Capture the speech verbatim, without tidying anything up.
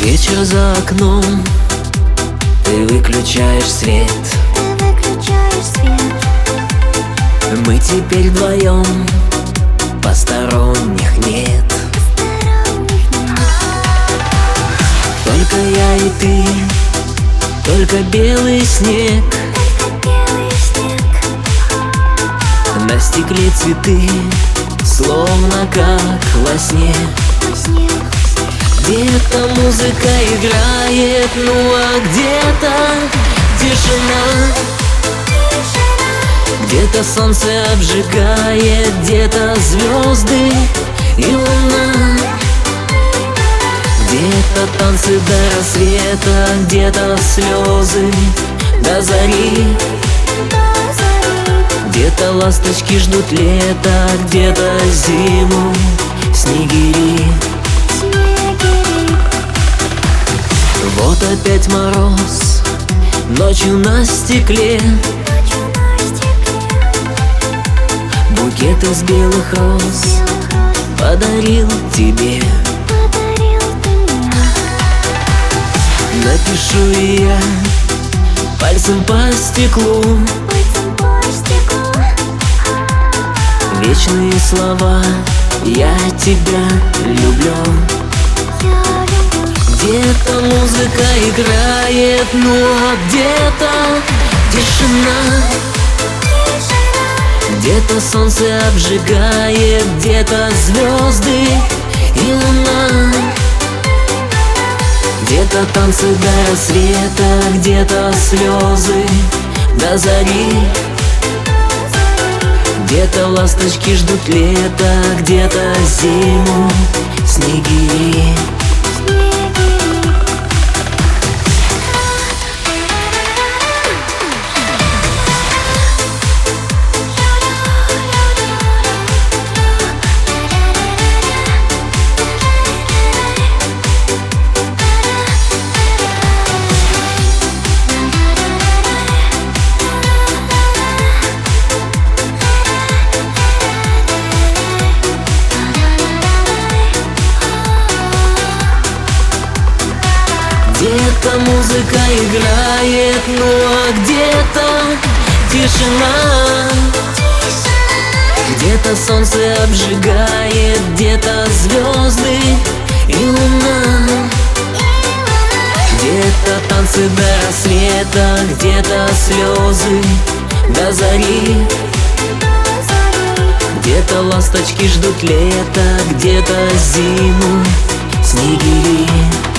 Вечер за окном, ты выключаешь свет. Ты выключаешь свет. Мы теперь вдвоем, посторонних нет. Посторонних нет. Только я и ты, только белый снег. Только белый снег. На стекле цветы, словно как во сне. Во сне. Где-то музыка играет, ну а где-то тишина. Где-то солнце обжигает, где-то звезды и луна. Где-то танцы до рассвета, где-то слезы до зари. Где-то ласточки ждут лета, где-то зиму снегири. Вот опять мороз, ночью на стекле. Букет из белых роз подарил тебе. Напишу и я пальцем по стеклу вечные слова: я тебя люблю. Где-то музыка играет, ну а где-то тишина. Где-то солнце обжигает, где-то звезды и луна. Где-то танцы до рассвета, где-то слезы до зари. Где-то ласточки ждут лета, где-то зиму снегири. Где-то музыка играет, ну а где-то тишина. Где-то солнце обжигает, где-то звезды и луна. Где-то танцы до рассвета, где-то слезы до зари. Где-то ласточки ждут лета, где-то зиму снегири.